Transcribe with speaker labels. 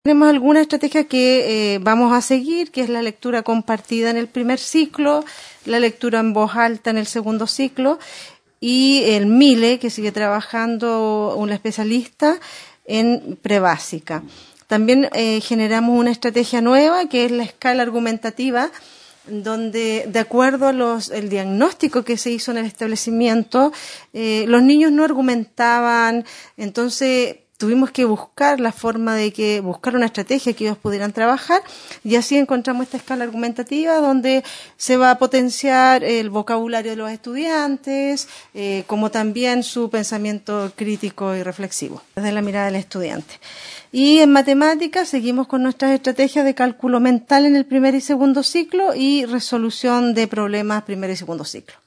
Speaker 1: Tenemos alguna estrategia que vamos a seguir, que es la lectura compartida en el primer ciclo, la lectura en voz alta en el segundo ciclo y el MILE, que sigue trabajando un especialista en prebásica. También generamos una estrategia nueva, que es la escala argumentativa, donde de acuerdo a el diagnóstico que se hizo en el establecimiento, los niños no argumentaban, entonces tuvimos que buscar la forma de buscar una estrategia que ellos pudieran trabajar y así encontramos esta escala argumentativa donde se va a potenciar el vocabulario de los estudiantes, como también su pensamiento crítico y reflexivo desde la mirada del estudiante. Y en matemáticas seguimos con nuestras estrategias de cálculo mental en el primer y segundo ciclo y resolución de problemas primer y segundo ciclo.